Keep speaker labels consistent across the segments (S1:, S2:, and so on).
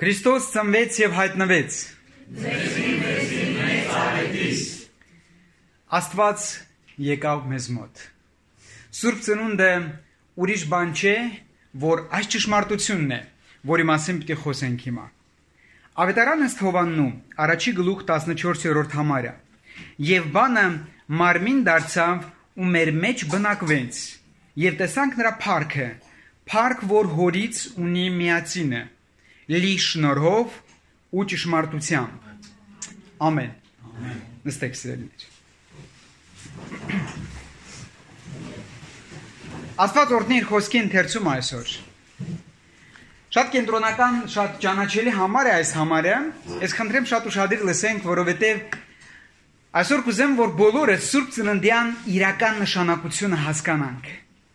S1: Քրիստոս ծնվեց եւ հայտնվեց։ Աստված եկավ մեզ մոտ։ Սուրբ ծնունդը ուրիշ բան չէ, որ այս ճշմարտությունն է, որի մասին պիտի խոսենք հիմա։ Ավետարան ըստ Հովհաննու առաջի գլուխ 14-րդ համարը։ Եվ բանը մարմին դարձավ ու մեր մեջ բնակվեց, եւ տեսանք նրա փառքը, փառք, որ հորից ունի միածինը, լի շնորհով ու ճշմարտությամբ։ Ամեն։ Նստեք սիրելիներ։ Աստված օրհնի իր խոսքի ընթերցում այսօր։ Շատ կենտրոնական, շատ ճանաչելի համար է այս համարը, ես խնդրեմ շատ ուշադիր լսենք, որովհետև այսօր կուզեմ, որ բոլորը Սուրբ Ծննդյան իրական նշանակությունը հասկանանք։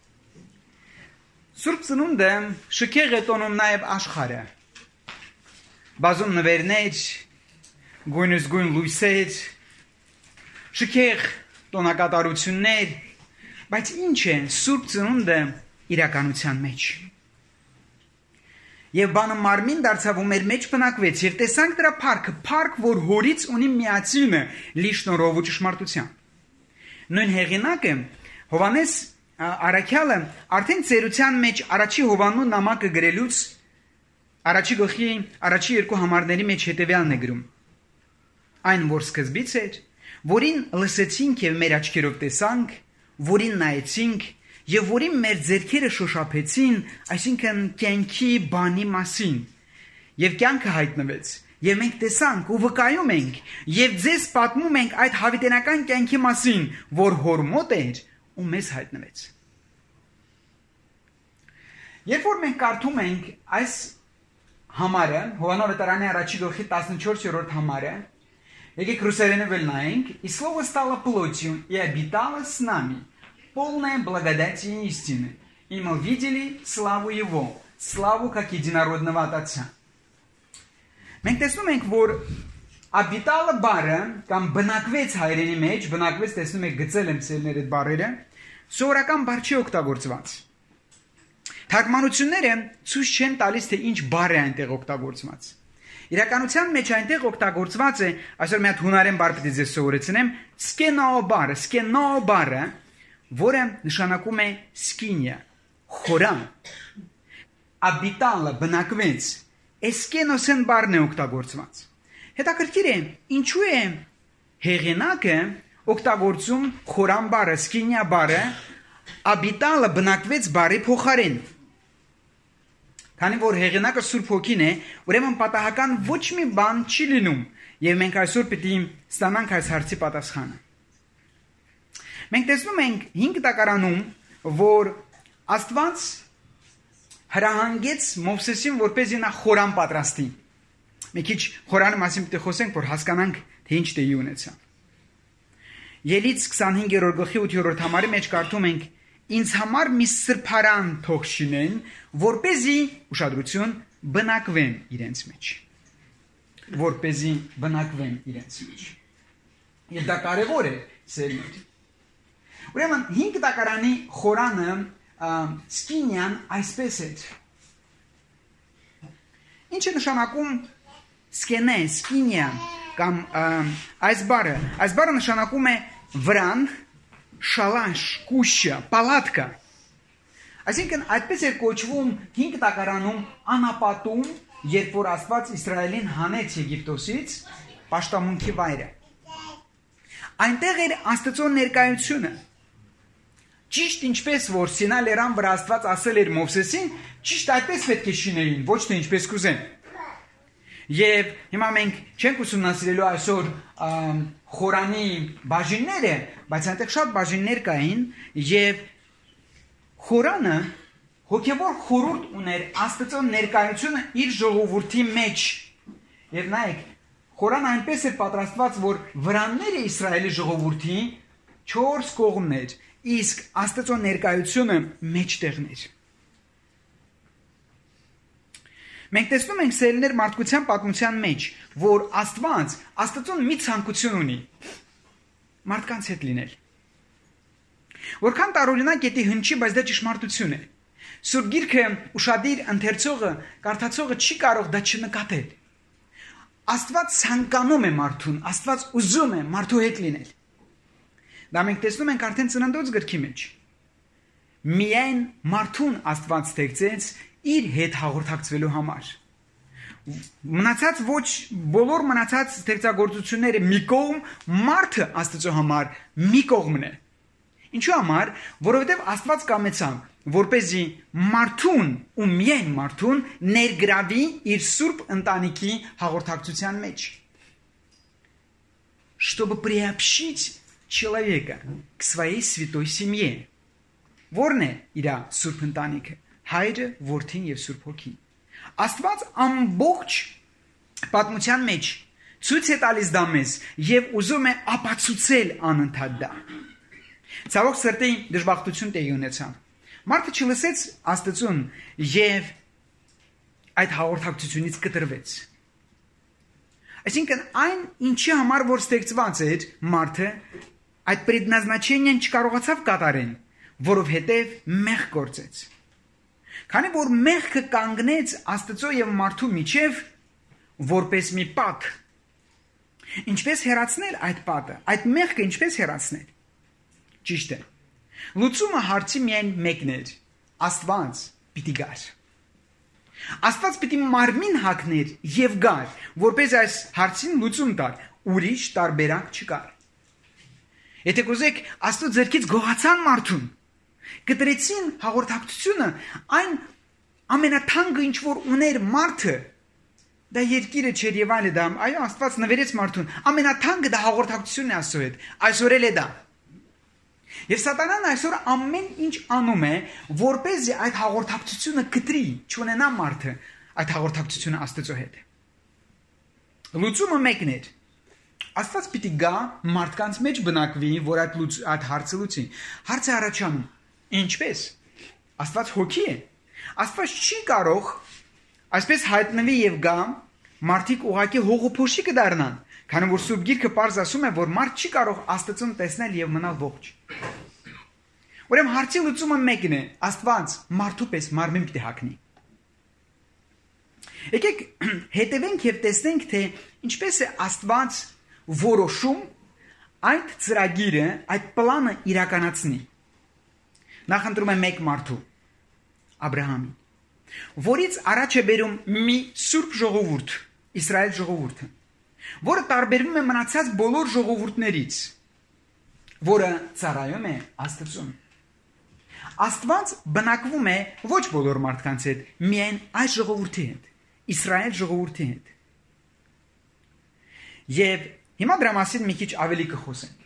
S1: Սուրբ Ծնունդը շքեղ է տոնում նաև աշխարհը։ Բազում նվերներ, գույնզգույն լույսեր, շքեղ տոնակատարություններ, բայց ինչ է Սուրբ Ծնունդը իրականության մեջ։ Եվ բանը մարմին դարձավ ու մեր մեջ բնակվեց, եւ տեսանք դրա փառքը, փառք, որ հորից ունի միածինը, լի շնորհով ու ճշմարտությամբ։ Նույն հեղինակը Հովհաննես Առաքյալը արդեն ծերության մեջ առաջի Հովհաննու նամակը գրելուց առաջի գլխի առաջի երկու համարների մեջ հետևյալն է գրում. Այն, որ սկզբից էր, որին լսեցինք եւ մեր աչքերով տեսանք, որին նայեցինք եւ որին մեր ձեռքերը շոշափեցին, այսինքն կյանքի բանի մասին, եւ կյանքը հայտնվեց, եւ մենք տեսանք ու վկայում ենք եւ ձեզ պատմում ենք այդ հավիտենական կյանքի մասին, որ հոր մոտ էր ու մեզ հայտնվեց։ Երբ որ մենք կարդում ենք այս համարը, Հովհաննու ավետարանի առաջի գլխի 14-րդ համարը, եկեք ռուսերենով նայենք, «И слово стало плотью и обитало с нами, полное благодати и истины, и мы видели славу Его, славу как единородного от Отца». Մենք տեսնում ենք, որ «обитало» բառը կամ բնակվեց հայերենի մեջ, բնակվեց, տեսնում եք, գծել եմ ցելներ այդ բառերը, սովորական բառ չի օգտագործված։ Թարգմանությունները ցույց չեն տալիս, թե ինչ բառ է այնտեղ օգտագործված։ Իրականության մեջ այնտեղ օգտագործված է, այսօր մի հատ հունարեն բառ պիտի ձեզ սովորեցնեմ, սկենո բառը, որը նշանակում է սկինյա, խորան։ Աբիտալը բնակվեց, սկենոսեն բառն է օգտագործված։ Հետաքրքիր է, ինչու է հեղինակը օգտագործում խորան բառը, սկինյա բառը, աբիտալը բնակվեց բառի փոխարեն։ Քանի որ հեղինակը Սուրբ Հոգին է, ուրեմն պատահական ոչ մի բան չի լինում, եւ մենք այսօր պիտի ստանանք այս հարցի պատասխանը։ Մենք տեսնում ենք 5 տակարանում, որ Աստված հրահանգեց Մովսեսին, որպեսզի նա խորան պատրաստի։ Մի քիչ խորանի մասին պիտի խոսենք, որ հասկանանք, թե ինչ տեղի ունեցավ։ Ելից 25-րդ գլխի 8-րդ համարի մեջ կարդում ենք. Ինձ համար մի սրբարան թող շինեն, որպեսզի ուշադրություն բնակվեն իրենց մեջ։ Որպեսզի բնակվեն իրենց մեջ։ Եվ դա կարևոր է, սերներ։ Ուրեմն 5 տակարանի խորանը սկինյան այսպես է։ Ինչ է նշանակում սկենե, սկինյա կամ այս բառը նշանակում է վրան, շալաշ, կուշը, պալատկա։ Այսինքն այդպես էր կոչվում 5 տակարանում անապատում, երբ որ Աստված Իսրայելին հանեց Եգիպտոսից, պաշտամունքի վայրը։ Այնտեղ էր Աստծո ներկայությունը։ Ճիշտ ինչպես որ Սինա լեռան վրա Աստված ասել էր Մովսեսին, ճիշտ այդպես պետք է շինեին, ոչ թե ինչպես կուզեն։ Եվ հիմա մենք չենք ուսումնասիրելու այսօր խորանի բաժինները, բայց այնտեղ շատ բաժիններ կային եւ խորանը հոգեվոր խորհուրդ ուներ Աստծո ներկայությունը իր ժողովրդի մեջ։ Եվ նայեք, խորանը այնպես էր պատրաստված, որ վրանները Իսրայելի ժողովրդի 4 կողմներ, իսկ Աստծո ներկայությունը մեջտեղն էր։ Մենք տեսնում ենք սերներ մարդկության պատմության մեջ, որ Աստծուն մի ցանկություն ունի մարդկանց հետ լինել։ Որքան տարօրինակ է հնչի, բայց դա ճշմարտություն է։ Սուրբ Գիրքը ուշադիր ընթերցողը, կարդացողը չի կարող դա չնկատել։ Աստված ցանկանում է մարդուն, Աստված ուզում է մարդու հետ լինել։ Դա մենք տեսնում ենք արդեն Ծննդոց գրքի մեջ։ Միայն մարդուն Աստված ստեղծեց իր հետ հաղորդակցվելու համար։ Մնացած ոչ բոլոր մնացած ստեղծագործությունները մի կողմ, մարդը Աստծո համար մի կողմն է։ Ինչու համար, որովհետև Աստված կամեցավ, որպեսզի մարդուն ու միայն մարդուն ներգրավի իր սուրբ ընտանիքի հաղորդակցության մեջ։ Чтобы приобщить человека к своей святой семье. Որն է իր սուրբ ընտանիքը, հայրը, որդին եւ սուրբ հոգին։ Աստված ամբողջ պատմության մեջ ցույց է տալիս դա մեզ եւ ուզում է ապացուցել անընդհատ դա։ Ցավոք սրտի դժբախտություն տեղի ունեցավ։ Մարդը չլսեց Աստծուն եւ այդ հաղորդակցությունից կտրվեց։ Այսինքն այն ինչի համար որ ստեղծված էր մարդը, այդ предназначением չկարողացավ կատարել, որովհետև մեղք գործեց։ Քանի որ մեղքը կանգնեց Աստծո եւ մարդու միջև որպես մի պատ, ինչպես հեռացնել այդ պատը, այդ մեղքը ինչպես հեռացնել։ Ճիշտ է։ Լուծումը հարցի միայն մեկն էր. Աստված պիտի գար։ Աստված պիտի մարմին հագներ եւ գար, որպես այս հարցին լուծում տար, ուրիշ տարբերակ չկար։ Եթե կուզեք, Աստծո ձեռքից գողացան մարդուն, կտրեցին հաղորդակցությունը, այն ամենաթանկը ինչ որ ուներ մարդը, դա երկիրը չէր եւ այլը դա, այո, Աստված նվերեց մարդուն, ամենաթանկը դա հաղորդակցությունն է Աստծո հետ, այսօր էլ է դա։ Եվ սատանան այսօր ամեն ինչ անում է, որպեսզի այդ հաղորդակցությունը կտրի, չունենա մարդը այդ հաղորդակցությունը Աստծո հետ։ Լուծումը մեկն էր։ Աստված պիտի գա մարդկանց մեջ բնակվի, որ այդ հարցը լուծի։ Հարցը առաջանում. ինչպես։ Աստված հոգի է։ Աստված չի կարող այսպես հայտնվի եւ գա, մարդիկ ուղակի հողոփոշի կդառնան, քանի որ Սուրբ Գիրքը պարզ ասում է, որ մարդ չի կարող Աստծուն տեսնել եւ մնալ ողջ։ Ուրեմն հարցի լուծումը մեկն է. Աստված մարդու պես մարմին պիտի հագնի։ Եկեք հետևենք եւ տեսնենք, թե ինչպես է Աստված որոշում այդ ծրագիրը, այդ պլանը իրականացնի։ Նախընտրում է մեկ մարդու, Աբրահամին, որից առաջ է բերում մի սուրբ ժողովուրդ, Իսրայել ժողովուրդը, որը տարբերվում է մնացած բոլոր ժողովուրդներից, որը ծառայում է Աստծուն։ Աստված բնակվում է ոչ բոլոր մարդկանց հետ, միայն այս ժողովրդի հետ, Իսրայել ժողովրդի հետ։ Եվ հիմա դրա մասին մի քիչ ավելի կխոսենք։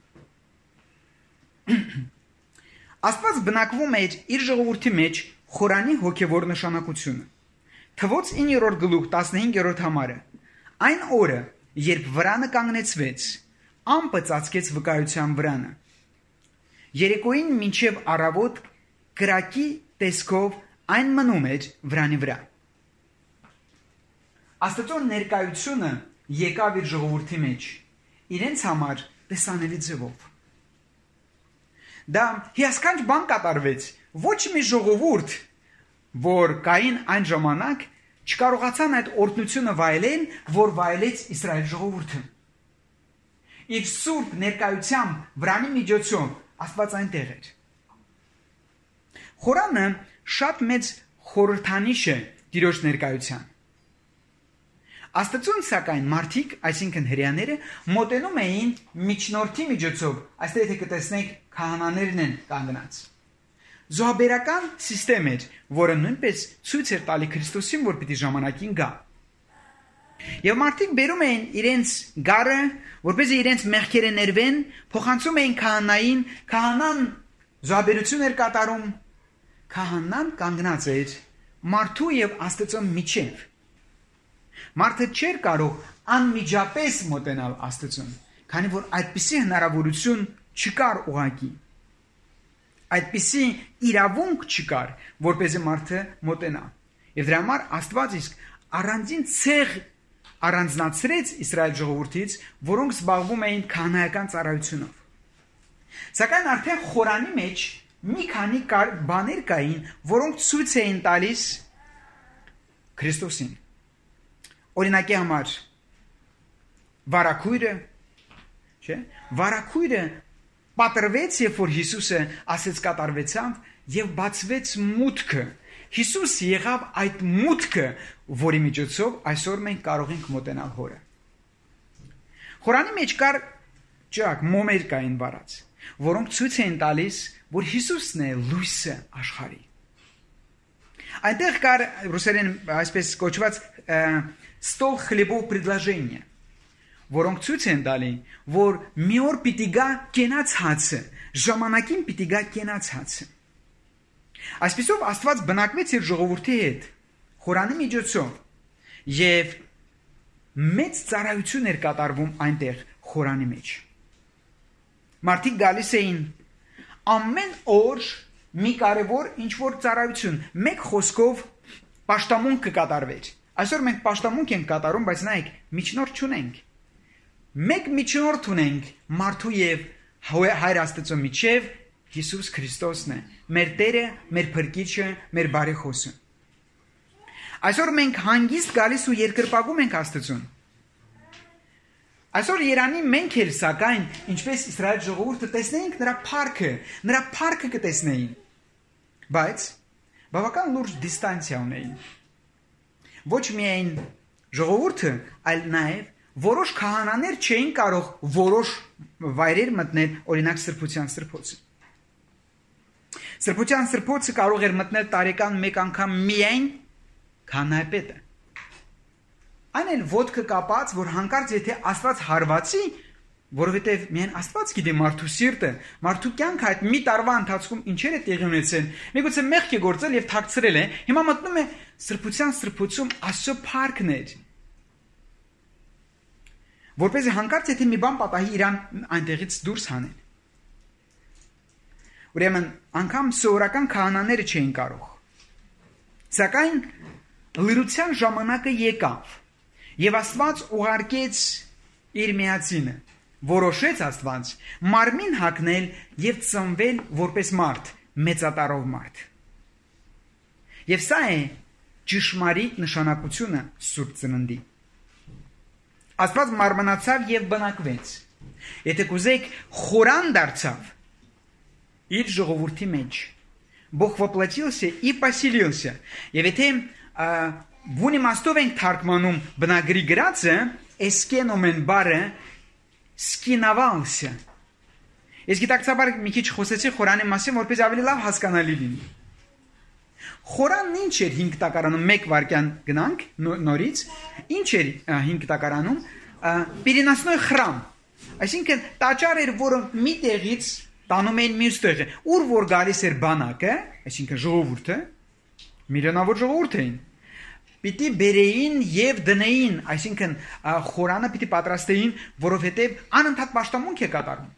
S1: Աստված բնակվում է իր ժողովրդի մեջ Խորանի հոգևոր նշանակությունը։ Թվոց 9-րդ գլուխ 15-րդ համարը։ Այն օրը, երբ վրանը կանգնեցվեց, ամպը ծածկեց վկայության վրանը։ Երեկոյին մինչև առավոտ կրակի տեսքով այն մնում էր վրանի վրա։ Աստծո ներկայությունը եկավ իր ժողովրդի մեջ, իրենց համար տեսանելի ձևով։ Դա հիասքանչ բան կատարվեց, ոչ մի ժողովուրդ, որ կային այն ժամանակ, չկարողացան այդ օրհնությունը վայելել, որ վայելեց Իսրայել ժողովուրդը։ Իր սուրբ ներկայությամբ վրանի միջոցով Աստված այնտեղ էր։ Խորանը շատ մեծ խորհրդանիշ է Տիրոջ ներկայության։ Աստծուն սակայն մարդիկ, այսինքն հրեաները, մոտենում էին միջնորդի միջոցով, այստեղ եթե կտեսնենք քահանաներն են կանգնած։ Զոհաբերական սիստեմ էր, որը նույնպես ցույց էր տալի Քրիստոսին, որ պիտի ժամանակին գա։ Եվ մարդիկ բերում էին իրենց գարը, որպեսզի իրենց մեղքերը ներվեն, փոխանցում էին քահանային, քահանան զոհաբերություն էր կատարում, քահանան կանգնած էր մարդու եւ Աստծո միջև։ Մարդը չէր կարող անմիջապես մոտենալ Աստծուն, քանի որ այդպիսի հնարավորություն չկար ուղղակի։ Այդպիսի իրավունք չկար, որպեսզի մարդը մոտենա։ Եվ դրա համար Աստված իսկ առանձին ցեղ առանձնացրեց Իսրայել ժողովրդից, որոնք զբաղվում էին քահանայական ծառայությունով։ Սակայն արդեն Խորանի մեջ մի քանի բաներ կային, որոնք ցույց էին տալիս Քրիստոսին։ Օրինակի համար վարակույրը, չէ՞, վարակույրը պատրվեց, երբ որ Հիսուսը ասեց կատարվեցավ եւ բացվեց մուտքը։ Հիսուս եղավ այդ մուտքը, որի միջոցով այսօր մենք կարող ենք մոտենալ Հորը։ Խորանի մեջ կար ճակ մոմեր կային վարած, որոնք ցույց էին տալիս, որ Հիսուսն է լույսը աշխարհի։ Այնտեղ կար ռուսերեն այսպես կոչված «стол хлебов предложения», որոնք ցույց են տալի, որ մի օր պիտի գա կենաց հացը, ժամանակին պիտի գա կենաց հացը։ Այսպիսով Աստված բնակվեց իր ժողովրդի հետ, Խորանի միջոցով, եւ մեծ ծառայություն էր կատարվում այնտեղ Խորանի մեջ։ Մարդիկ գալիս էին ամեն օր մի կարևոր ինչ-որ ծառայություն, մեկ խոսքով պաշտամունք կկատարվեր։ Այսօր մենք պաշտամունք ենք կատարում, բայց նայեք, միջնորդ չունենք։ Մեկ միջնորդ ունենք մարդու եւ Հայր Աստծո միջև, Հիսուս Քրիստոսն է, մեր Տերը, մեր Փրկիչը, մեր բարեխոսը։ Այսօր մենք հանգիստ գալիս ու երկրպագում ենք Աստծուն։ Այսօր Երանի մենք էլ սակայն, ինչպես Իսրայել ժողովուրդը տեսնեինք նրա փառքը կտեսնեին, բայց բավական լուրջ դիստանցիա ունեին։ Ոչ միայն ժողովուրդը, այլ նաև որոշ քահանաներ չէին կարող որոշ վայրեր մտնել, օրինակ սրբության սրբոցը։ Սրբության սրբոցը կարող էր մտնել տարեկան մեկ անգամ միայն քահանայապետը։ Այն էլ ոտքը կապած, որ հանկարծ եթե Աստված հարվածի, որովհետև միայն Աստված գիտի մարդու սիրտը, մարդու կյանքը այդ մի տարվա ընթացքում ինչեր է տեղի ունեցել, միգուցե մեղք է գործել եւ թաքցրել է, հիմա մտնում է սրբության սրբոցում Աստծո փառքն էր։ Որպեսզի հանկարծ եթե մի բան պատահի իրան այնտեղից դուրս հանեն։ Ուրեմն անգամ սովորական քահանաները չէին կարող։ Սակայն լրության ժամանակը եկավ, եւ Աստված ուղարկեց իր միածինը, որոշեց Աստված մարմին հագնել եւ ծնվել որպես մարդ, մեծատարով մարդ։ Եվ սա է ճշմարիտ նշանակությունը Սուրբ Ծննդի։ Աստված մարմնացավ եւ բնակվեց։ Եթե կուզեք, խորան դարձավ իր ժողովրդի մեջ։ Бог воплотился и поселился։ Եվ եթե բուն իմաստով ենք թարգմանում բնագրի գրածը, «Էսկենոմեն» բառը «սկինավալսը»։ Ես գիտակցաբար մի քիչ խոսեցի խորանի մասին, որպես ավելի լավ հասկանալի լինի։ Խորանն ինչ էր 5 տակարանում, 1 վայրկյան գնանք նորից, ինչ էր 5 տակարանում, Պիրինասնոյ խրամ, այսինքն տաճար էր, որը մի տեղից տանում էին մյուս տեղը, ուր որ գալիս էր բանակը, այսինքն ժողովուրդը, միլիոնավոր ժողովուրդ էին, պիտի բերեին եւ դնեին, այսինքն խորանը պիտի պատրաստեին, որովհետեւ անընդհատ պաշտամունք է կատարվում։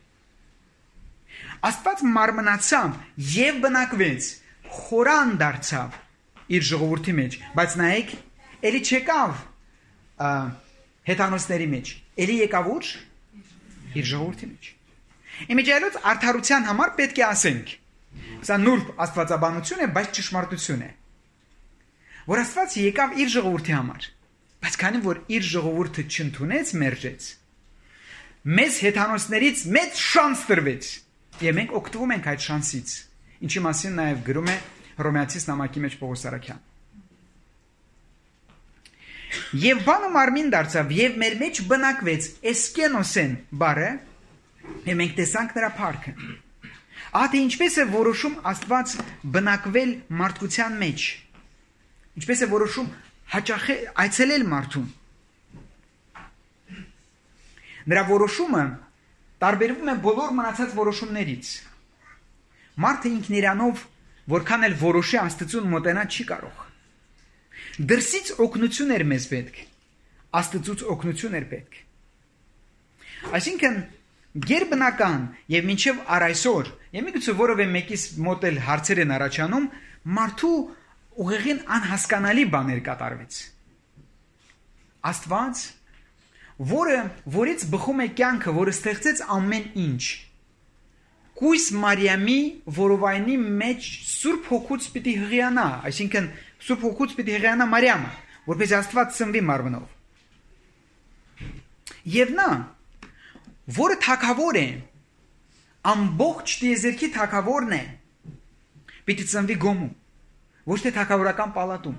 S1: Աստված մարմնացավ եւ բնակվեց, խորան դարձավ իր ժողովրդի մեջ, բայց նայեք, ելի չեկավ հեթանոսների մեջ, ելի եկավ ուր իր ժողովրդի մեջ։ Իմիջիայլոց արդարության համար պետք է ասենք, սա նուրբ աստվածաբանություն է, բայց ճշմարտություն է, որ Աստված եկավ իր ժողովրդի համար, բայց քանի որ իր ժողովուրդը չընդունեց, մերժեց, մեզ հեթանոսներից մեծ շանս տրվեց, եւ մենք օգտվում ենք այդ շանսից, ինչի մասին նաեւ գրում է Հռոմեացիս նամակի մեջ Պողոս Արաքյան։ Եվ բանը մարմին դարձավ եւ մեր մեջ բնակվեց, էսկենոսեն բառը, եւ մենք տեսանք նրա փառքը։ Ահա թե ինչպես է որոշում Աստված բնակվել մարդկության մեջ։ Ինչպես է որոշում հաճախ այցելել մարդուն։ Նրա որոշումը տարբերվում է բոլոր մնացած որոշումներից։ Մարդը ինքն իրանով որքան էլ որոշի Աստծուն մոտենա չի կարող։ Դրսից օգնություն էր մեզ պետք, Աստծուց օգնություն էր պետք։ Այսինքն գերբնական եւ մինչեւ առայսօր, եւ միգուցե որևէ մեկից մոտ էլ հարցեր են առաջանում, մարդու ուղեղին անհասկանալի բաներ կատարվեց։ Աստված, որից բխում է կյանքը, որը ստեղծեց ամեն ինչ, Կույս Մարիամի որովայնի մեջ Սուրբ Հոգուց պիտի հղիանա, այսինքն Սուրբ Հոգուց պիտի հղիանա Մարիամը, որպես Աստված ծնվի մարմնով։ Եվ նա, որը թագավոր է, ամբողջ տիեզերքի թագավորն է, պիտի ծնվի գոմում, ոչ թե թագավորական պալատում։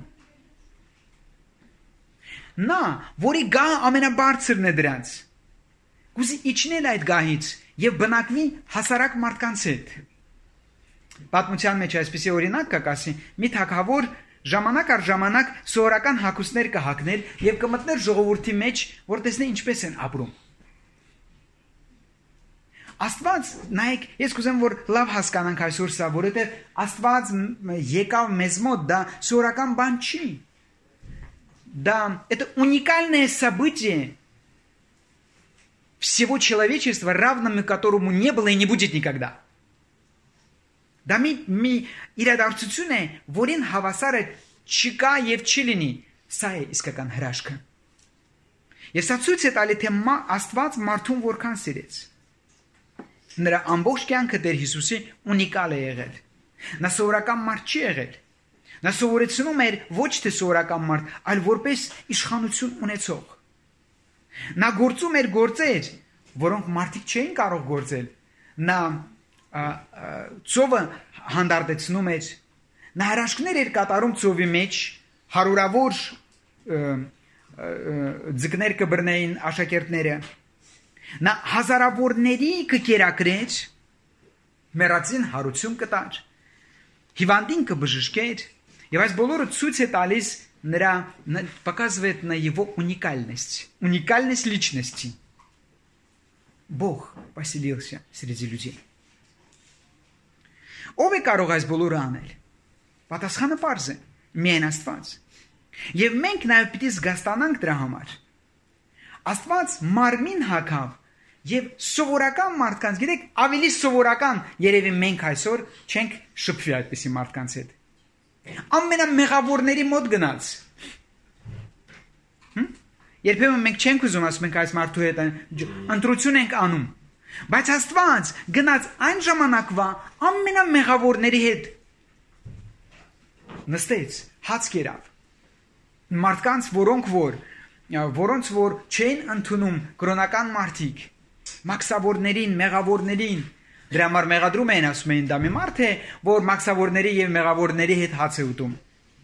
S1: Նա, որի գահը ամենաբարձրն է դրանց, կուզի իջնել այդ գահից եւ բնակվի հասարակ մարդկանց հետ։ Պատմության մեջ այսպիսի օրինակ կա, ասի, մի թագավոր ժամանակ առ ժամանակ սովորական հագուստներ կհագներ եւ կմտներ ժողովրդի մեջ, որ տեսնե ինչպես են ապրում։ Աստված, նայեք, ես կուզեմ, որ լավ հասկանանք այսօր սա, որովհետեւ Աստված եկավ մեզ мот, դա սովորական բան չի։ Да, это уникальное событие всего человечества, равным которому не было и не будет никогда. Да մի իրադարձություն է, որին հավասարը չկա եւ չի լինի, սա է իսկական հրաշքը։ Եվ սա ցույց է տալի, թե Աստված մարդուն որքան սիրեց։ Նրա ամբողջ կյանքը Տեր Հիսուսի ունիկալ է եղել։ Նա սովորական մարդ չի եղել։ Նա սովորեցնում էր ոչ թե սովորական մարդ, այլ որպես իշխանություն ունեցող։ Նա գործում էր գործեր, որոնք մարդիկ չէին կարող գործել։ Նա ծովը հանդարտեցնում էր, նա հրաշքներ էր կատարում ծովի մեջ, հարյուրավոր ձկներ կբռնեին աշակերտները։ Նա հազարավորների կկերակրեր, մեռածին հարություն կտար, հիվանդին կբժշկեր, եւ այս բոլորը ցույց է տալիս նրա показывает на его уникальность личности. Бог поселился среди людей. Ով է կարող այս բոլորը անել։ Պատասխանը պարզ է, միայն Աստված։ Եվ մենք նաև պիտի զգաստանանք դրա համար։ Աստված մարմին հագավ եւ սովորական մարդկանց, գիտեք, ավելի սովորական, երևի մենք այսօր չենք շփվի այդպիսի մարդկանց հետ։ Ամենամեղավորների մոտ գնաց։ Երբեմն մենք չենք ուզում, ասում ենք այս մարդու հետ ընտրություն ենք անում։ Բայց Աստված գնաց այն ժամանակվա ամենամեղավորների հետ նստեց, հաց կերավ։ Մարդկանց, որոնց որ չեն ընդունում կրոնական մարդիկ, մաքսավորներին, մեղավորներին, դրա համար մեղադրում են, ասում են, դա մի մարդ է, որ մաքսավորների եւ մեղավորների հետ հաց է ուտում։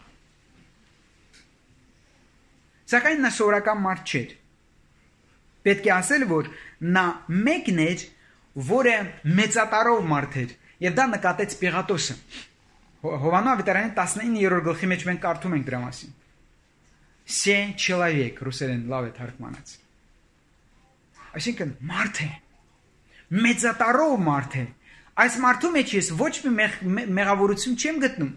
S1: Սակայն նա սովորական մարդ չէր։ Պետք է ասել, որ նա մեկն էր, որը մեծատարով մարդ էր, եւ դա նկատեց Պիղատոսը։ Հովաննես ավետարանի 19-րդ գլխի մեջ մենք կարդում ենք դրա մասին։ Սե человек, ռուսերեն լավ է թարգմանած։ Այսինքն մարդ է, մեծատարով մարդ է։ Այս մարդու մեջ ես ոչ մի մեղավորություն չեմ գտնում։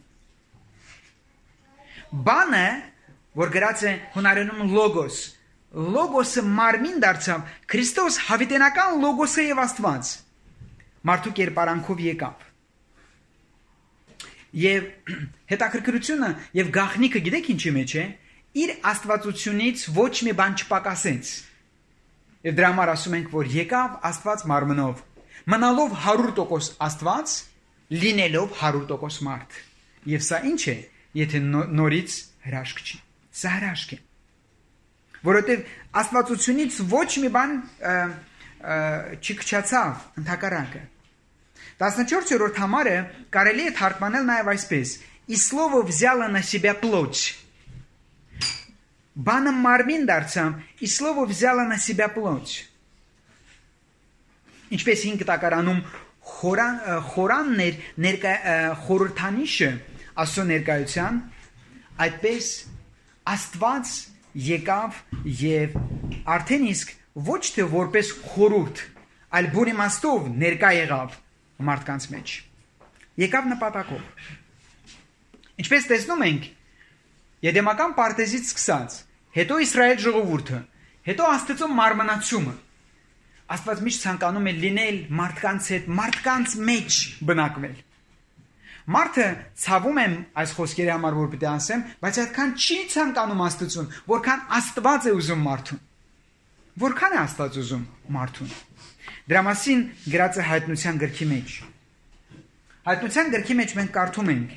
S1: Բանը, որ գրած է հունարենում լոգոս, լոգոսը մարմին դարձավ, Քրիստոս հավիտենական լոգոսը եւ Աստված մարդու կերպարանքով եկավ։ Եվ հետաքրքրությունը եւ գաղտնիքը գիտեք ինչի մեջ է, իր աստվածությունից ոչ մի բան չպակասեց։ Եվ դրա համար ասում ենք, որ եկավ Աստված մարմնով, մնալով 100% Աստված, լինելով 100% մարդ։ Եվ սա ինչ է, եթե նորից հրաշք չի։ Սա հրաշք է։ Որովհետև աստվածությունից ոչ մի բան չքչացավ, ընդհակառակը։ 14-րդ համարը կարելի է թարգմանել նաև այսպես. «И слово взяло на себя плоть». Բանը մարմին դարձավ, «И слово взяло на себя плоть». Ինչպես 5 տակարանում խորաններ խորհրդանիշը Աստծո ներկայության, այդպես Աստված եկավ եւ արդեն իսկ ոչ թե որպես խորհուրդ, այլ բուն իմաստով ներկա եղավ մարդկանց մեջ։ Եկավ նպատակով։ Ինչպես տեսնում ենք, Եդեմական պարտեզից սկսած, հետո Իսրայել ժողովուրդը, հետո Աստծո մարմնացումը, Աստված միշտ ցանկանում է լինել մարդկանց հետ, մարդկանց մեջ բնակվել։ Մարդը ցավում եմ այս խոսքերի համար, որ պետք է ասեմ, բայց այդքան չի ցանկանում Աստծուն, որքան Աստված է ուզում մարդուն։ Որքան է Աստված ուզում մարդուն։ Դրա մասին գրած է Հայտնության գրքի մեջ։ Հայտնության գրքի մեջ մենք կարդում ենք.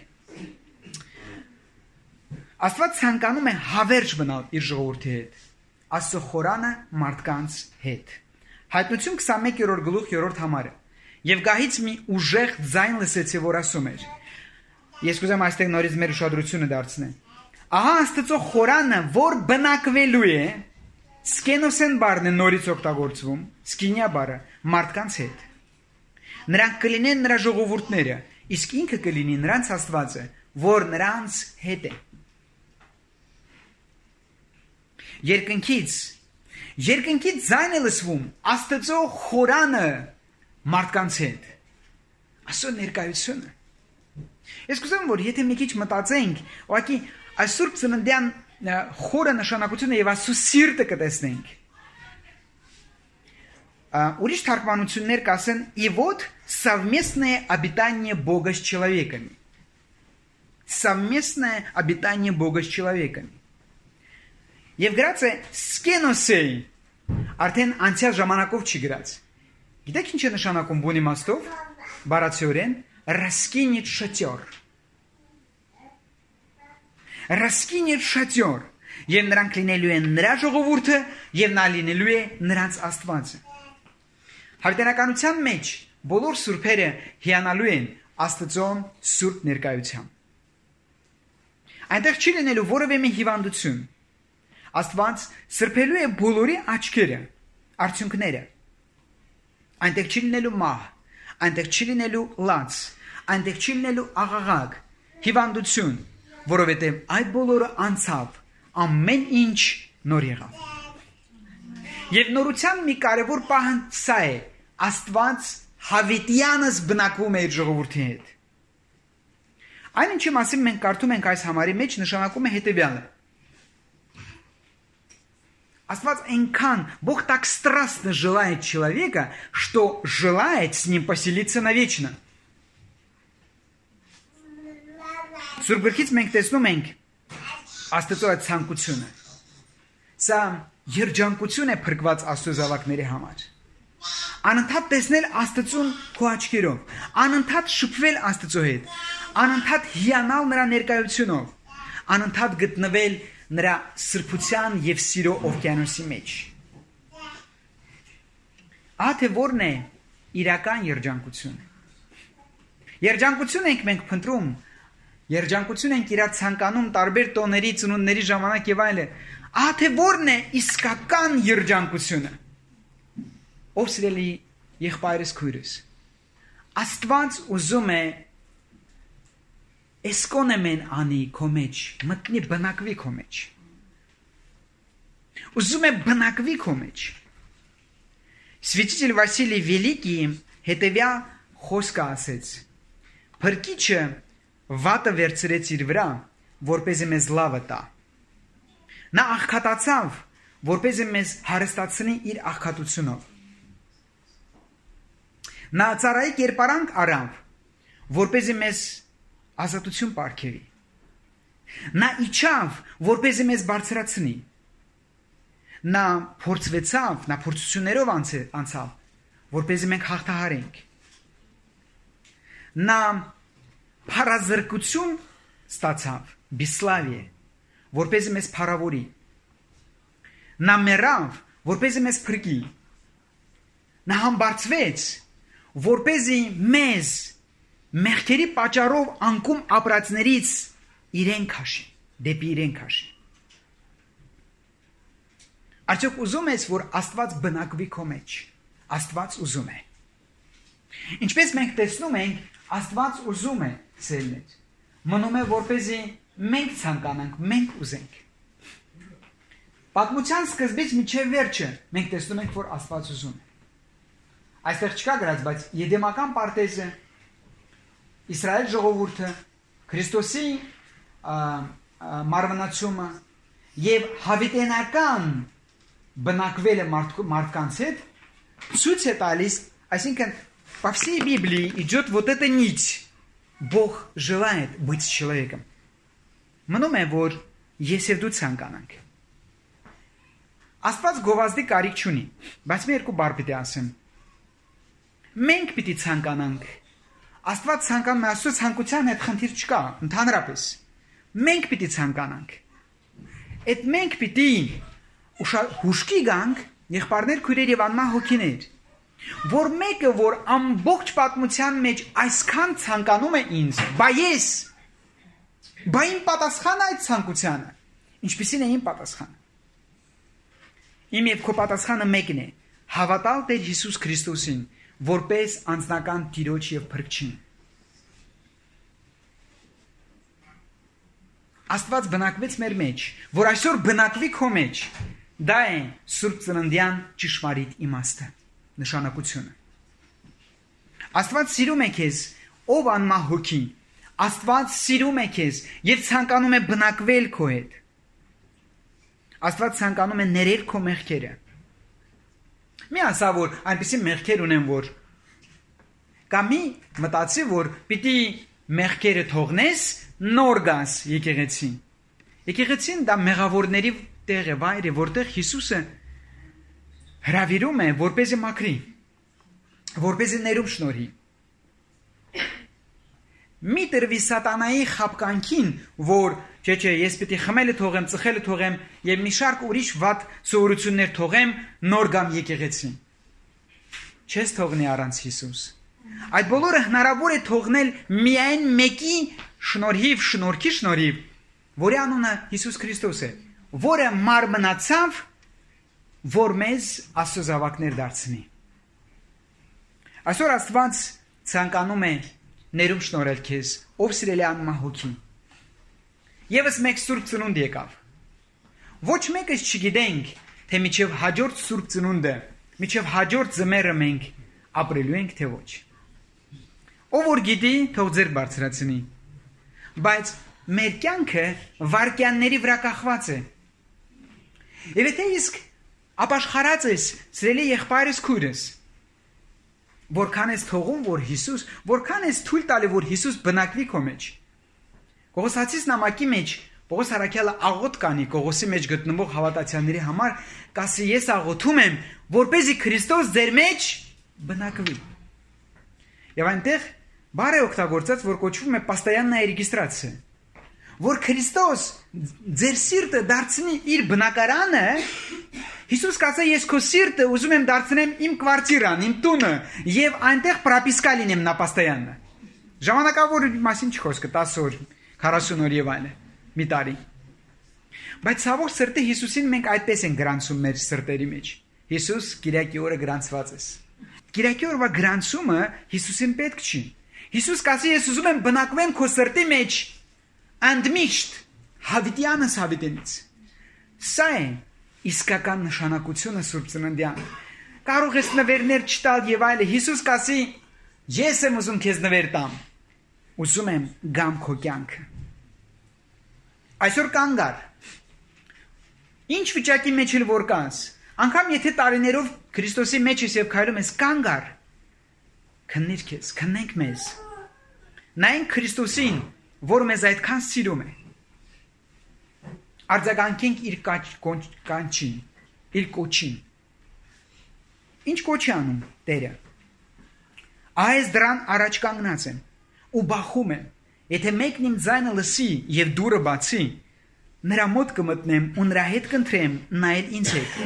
S1: Աստված ցանկանում է հավերժ մնալ իր ժողովրդի հետ, Աստծո խորանը մարդկանց հետ։ Հայտնություն 21-րդ գլուխ 3-րդ համարը։ Եվ գահից մի ուժեղ ձայն լսեցի, որ ասում էր. Ես կուզեմ այստեղ նորից մեր ուշադրությունը դարձնել։ Ահա Աստծո խորանը, որ բնակվելու է, սկենոսեն բառն է նորից օգտագործվում, սկինյա բառը, մարդկանց հետ։ Նրանք կլինեն նրա ժողովուրդները, իսկ ինքը կլինի նրանց Աստվածը, որ նրանց հետ է։ Երկնքից ձայն է լսվում Աստծո խորանը մարդկանց հետ։ Աստծո ներկայությունը։ Ես կուզեմ, որ եթե մի քիչ մտածենք, ուղղակի այս Սուրբ Ծննդյան խորը նշանակությունը եւ Աստծո սիրտը կտեսնենք։ Ուրիշ թարգմանություններ կասեն, и вот совместное обитание Бога с человеками. Совместное обитание Бога с человеками. Եվ գրած է սկենոսեի, արդեն անցյալ ժամանակով չի գրած։ Գիտեք ինչ է նշանակում բուն իմաստով, բառացիորեն, раскинет шатер. Раскинет шатер. Եվ նրանք լինելու են նրա ժողովուրդը, եւ նա լինելու է նրանց Աստվածը։ Հրդեհականության մեջ բոլոր սուրբերը հիանալու են Աստծո սուրբ ներկայությամբ։ Այնտեղ չի լինելու որևէ մի հիվանդություն։ Աստված սրբելու է բոլորի աչքերը, արդյունքները։ Այնտեղ չի լինելու մահ, այնտեղ չի լինելու լաց, այնտեղ չի լինելու աղաղակ, հիվանդություն, որովհետև այդ բոլորը անցավ, ամեն ինչ նոր եղավ։ Եվ նորության մի կարևոր պահը սա է, Աստված հավիտյանս բնակվում է իր ժողովրդի հետ։ Այն ինչի մասին մենք կարդում ենք այս համարի մեջ նշանակում է հետևյալը։ Աստված այնքան, Бог так страстно желает человека, что желает с ним поселиться навечно. Սուրբ գրքից մենք տեսնում ենք Աստծո այդ ցանկությունը։ Սա երջանկություն է փրկված Աստծո զավակների համար։ Անընդհատ տեսնել Աստծուն քո աչքերով, անընդհատ շփվել Աստծո հետ, անընդհատ հիանալ նրա ներկայությունով, անընդհատ գտնվել նրա սրբության եւ սիրո օվկիանոսի մեջ։ Ահա որն է իրական երջանկությունը։ Երջանկություն ենք մենք փնտրում, երջանկություն ենք իրար ցանկանում տարբեր տոների, ծնունդների ժամանակ եւ այլն։ Ահա որն է իսկական երջանկությունը։ Ով սիրելի եղբայրս քույրս, Աստված ուզում է Էսկոնեմեն անի քո մեջ, մտնի բնակվի քո մեջ։ Ուզում է բնակվի քո մեջ։ Святитель Василий Великий հետևյալ խոսքը ասեց. Փրկիչը վատը վերցրեց իր վրա, որպեսզի մեզ լավը տա։ Նա աղքատացավ, որպեսզի մեզ հարստացնի իր աղքատությունով։ Նա ծառայի կերպարանք առավ, որպեսզի մեզ ազատություն պարգևի։ Նա իջավ, որպեսզի մեզ բարձրացնի։ Նա փորձվեցավ, նա փորձություններով անցավ, որպեսզի մենք հաղթահարենք։ Նա փառազրկություն ստացավ, բիսլավիե, որպեսզի մեզ փառավորի։ Նա մեռավ, որպեսզի մեզ փրկի։ Նա համբարձվեց, որպեսզի մեզ մեղքերի պատճառով անկում ապրածներից իրեն քաշի, դեպի իրեն քաշի։ Արդյոք ուզում ես, որ Աստված բնակվի քո մեջ։ Աստված ուզում է։ Ինչպես մենք տեսնում ենք, Աստված ուզում է ձեր մեջ։ Մնում է, որպեսզի մենք ցանկանանք, մենք ուզենք։ Պատմության սկզբից մինչև վերջը մենք տեսնում ենք, որ Աստված ուզում է։ Այստեղ չկա գրած, բայց Եդեմական պարտեզը, Իսրայել ժողովուրդը, Քրիստոսի մարմնացումը եւ հավիտենական բնակվելը մարդկանց հետ ցույց է տալիս, այսինքն по всей Библии идет вот эта нить. Бог желает быть с человеком. Մնում է, որ ես եւ դու ցանկանանք։ Աստված գովազդի կարիք չունի, բայց մի երկու բառ պիտի ասեմ։ Մենք պիտի ցանկանանք Աստված ցանկանում է, Աստծո ցանկության հետ խնդիր չկա, ընդհանրապես։ Մենք պիտի ցանկանանք։ Այդ մենք պիտի հուշկի գանք, եղբայրներ, քույրեր եւ անմահ հոգիներ, որ մեկը, որ ամբողջ պատմության մեջ այսքան ցանկանում է ինձ, բա իմ պատասխանը այդ ցանկությանը, ինչպիսին է իմ պատասխանը։ Իմ եւ քո պատասխանը մեկն է՝ հավատալ Տեր Հիսուս Քրիստոսին, որպես անձնական Տիրոջ եւ Փրկչին։ Աստված բնակվեց մեր մեջ, որ այսօր բնակվի քո մեջ, դա է Սուրբ Ծննդյան ճշմարիտ իմաստը, նշանակությունը։ Աստված սիրում է քեզ, ով անմահ հոգի, Աստված սիրում է քեզ եւ ցանկանում է բնակվել քո հետ։ Աստված ցանկանում է ներել քո մեղքերը։ Մի ասա, որ այնպիսի մեղքեր ունեմ, որ կամ մի մտածի, որ պիտի մեղքերը թողնես, նոր գաս եկեղեցին։ Եկեղեցին դա մեղավորների տեղ է, վայր է, որտեղ Հիսուսը հրավիրում է, որպեսզի մաքրի, որպեսզի ներում շնորհի։ Մի տրվի սատանայի խաբկանքին, որ չէ, ես պիտի խմելը թողեմ, ծխելը թողեմ եւ մի շարք ուրիշ վատ սովորություններ թողեմ, նոր գամ եկեղեցին։ Չես թողնի առանց Հիսուս։ Այդ բոլորը հնարավոր է թողնել միայն մեկի շնորհքի շնորհիվ, որի անունը Հիսուս Քրիստոս է, որը մարմնացավ, որ մեզ Աստծո զավակներ դարձնի։ Այսօր Աստված ցանկանում է ներում շնորհել քեզ, ով սիրելի անմահ հոգի։ Եվս մեկ Սուրբ Ծնունդ եկավ։ Ոչ մեկս չգիտենք, թե միջև հաջորդ Սուրբ Ծնունդը, միջև հաջորդ ձմեռը մենք ապրելու ենք, թե ոչ։ Ով որ գիտի, թող ձեր բարձրացնի։ Բայց մեր կյանքը վայրկյանների վրա կախված է։ Եվ եթե իսկ ապաշխարած ես, սիրելի եղբայրս քույրս, որքան ես թողում, որ Հիսուս, որքան ես թույլ տալի, որ Հիսուս բնակվի քո մեջ։ Կողոսացիս նամակի մեջ Պողոս Արաքյալը աղոթ կանի Կողոսի մեջ գտնվող հավատացյալների համար, կասի ես աղոթում եմ, որպեսզի Քրիստոս ձեր մեջ բնակվի։ Եվ այնտեղ բառ է օգտագործած, որ կոչվում է постоянная регистрация, որ Քրիստոս ձեր սիրտը դարձնի իր բնակարանը։ Հիսուս կասա ես քո սիրտը ուզում եմ դարձնեմ իմ կվարտիրան, իմ տունը, եւ այնտեղ պրոպիսկա լինեմ նա постоянно։ Ժամանակավոր մասին չխոսքը 10 օր, 40 օր եւ այլն, մի տարի։ Բայց ցավոք սրտի Հիսուսին մենք այդպես ենք գրանցում մեր սրտերի մեջ։ Հիսուս Կիրակի օրը գրանցված է։ Կիրակի օրվա գրանցումը Հիսուսին պետք չի։ Հիսուս կասի ես ուզում եմ բնակվեմ քո սրտի մեջ անդմիշտ հավիտյանս հավիտենից։ Սա է իսկական նշանակությունը Սուրբ Ծննդյան։ Կարող ես նվերներ չտալ եւ այլն։ Հիսուս կասի ես եմ ուզում քեզ նվեր տամ։ Ուզում եմ գամ քո կյանքը։ Այսօր կանգար։ Ինչ վիճակի մեջ էլ որ կաս, անգամ եթե տարիներով Քրիստոսի մեջ ես եւ քայլում ես, կանգար։ Քննիր քեզ, քննենք մեզ։ Նայենք Քրիստոսին, որ մեզ այդքան սիրում է։ Արձագանքենք իր կանչին, իր կոչին։ Ինչ կոչ է անում Տերը։ Այս դրան առաջ կանգնած եմ ու բախում եմ, եթե մեկն իմ ձայնը լսի եւ դուռը բացի, նրա մոտ կմտնեմ ու նրա հետ կընտրեմ նայել ինձ հետ։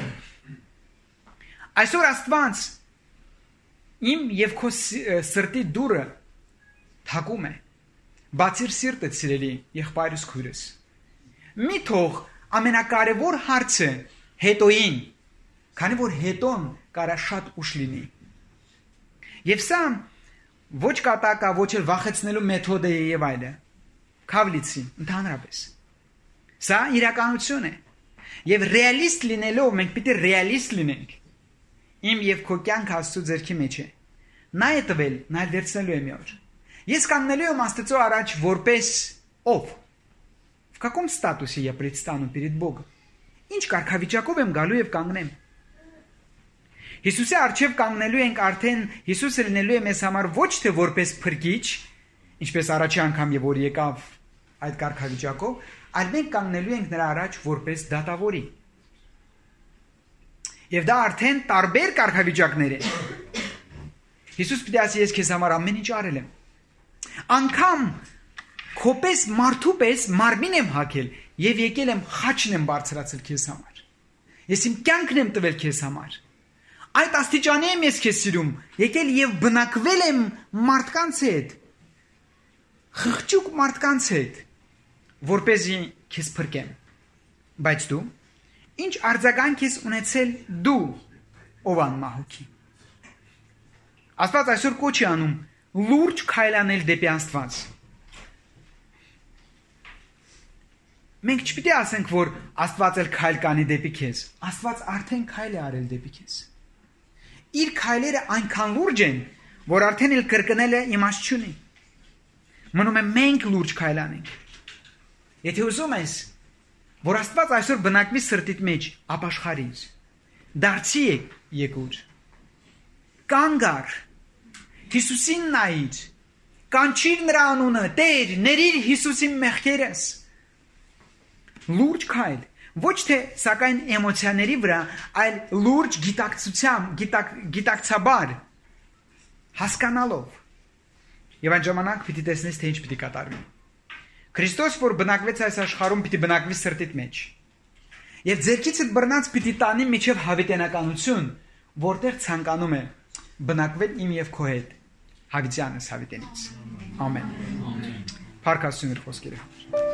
S1: Այսօր Աստված իմ եւ քո սրտի դուռը թակում է։ Բացիր սիրտդ, սիրելի եղբայրս քույրս։ Մի թող ամենակարևոր հարցը հետոին, քանի որ հետոն կարա շատ ուշ լինի։ Եվ սա ոչ կատակա, ոչ էլ վախեցնելու մեթոդ է եւ այլն։ Քավլիցի, ընդհանրապես։ Սա իրականություն է։ Եվ ռեալիստ լինելով մենք պիտի ռեալիստ լինենք։ Իմ եւ քո կյանքը Աստծո ձեռքի մեջ է։ Նա է տվել, նա էլ վերցնելու է մի օր։ Ես կանգնելու եմ Աստծո առաջ որպես ով։ В каком статусе я предстану перед Богом? Ինչ կարգավիճակով եմ գալու եւ կանգնեմ։ Հիսուսի արչեւ կանգնելու ենք արդեն Հիսուսը լինելու է մեզ համար ոչ թե որպես փրկիչ, ինչպես առաջի անգամ եւ որ եկավ այդ կարգավիճակով, այլ մենք կանգնելու ենք նրա առաջ որպես դատավորի։ Եվ դա արդեն տարբեր կարգավիճակներ են։ Հիսուս պիտի ասի ես քեզ համար ամեն ինչ արել եմ։ Անկամ քոպես մարդու պես մարմին եմ հագել եւ եկել եմ խաչն եմ բարձրացել քեզ համար։ Ես իմ կյանքն եմ տվել քեզ համար։ Այդ աստիճանի եմ ես քեզ սիրում, եկել եւ բնակվել եմ մարդկանց հետ, խղճուկ մարդկանց հետ, որպեսզի քեզ փրկեմ։ Բայց դու ինչ արձագանք ես ունեցել դու, ով անմահուքի։ Աստված այսօր կոչ է անում լուրջ քայլանել դեպի Աստված։ Մենք չպիտի ասենք, որ Աստված էլ քայլ կանի դեպի քեզ։ Աստված արդեն քայլ է արել դեպի քեզ։ Իր քայլերը այնքան լուրջ են, որ արդեն էլ կրկնելը իմաստ չունի։ Մնում է մենք լուրջ քայլ անենք։ Եթե ուզում ես, որ Աստված այսօր բնակվի սրտիդ մեջ, ապաշխարիր։ Դարձի եկուր։ Կանգ առ։ Հիսուսին նայիր, կանչիր նրա անունը, Տեր, ներիր Հիսուսի մեղքերս։ Լուրջ քայլ, ոչ թե սակայն էմոցիաների վրա, այլ լուրջ գիտակցաբար, հասկանալով։ Եվ այն ժամանակ պիտի տեսնես, թե ինչ պիտի կատարվի։ Քրիստոս, որ բնակվեց այս աշխարհում, պիտի բնակվի սրտիդ մեջ։ Եվ ձեռքիցդ բռնած պիտի տանի միջև հավիտենականություն, որտեղ ցանկանում է բնակվել իմ եւ քո հետ։ Հավիտյանս հավիտենից։ Ամեն։ Փառք Աստծո իր խոսքերը։